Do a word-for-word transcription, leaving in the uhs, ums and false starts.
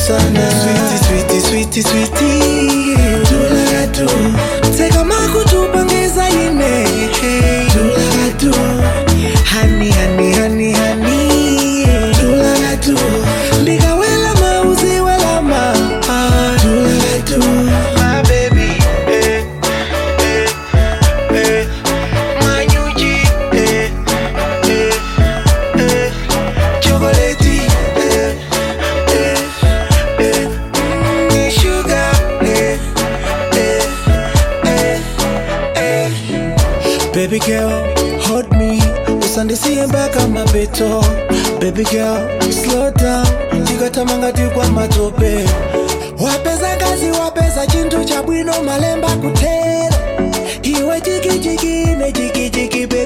sana. Sweetie, sweetie, sweetie, sweetie. Dula tu. Teka maku tupangeza ine. Dula tu. Honey, honey, honey, honey. Dula tu. Liga wela mauzi wela ma. Dula tu. My baby. Eh, eh, eh. My Yuji. Eh, eh, eh. Chocolate. Eh, eh, eh. Mm, sugar. Eh, eh, eh, eh. Baby girl, hold me. Usandisiye mpaka mabeto. Baby girl, slow down. Ndikatamanga tikwa matope. Wapeza kazi wapeza chintu cha bwino malemba kutera. Iwe chiki chiki ne chiki chiki.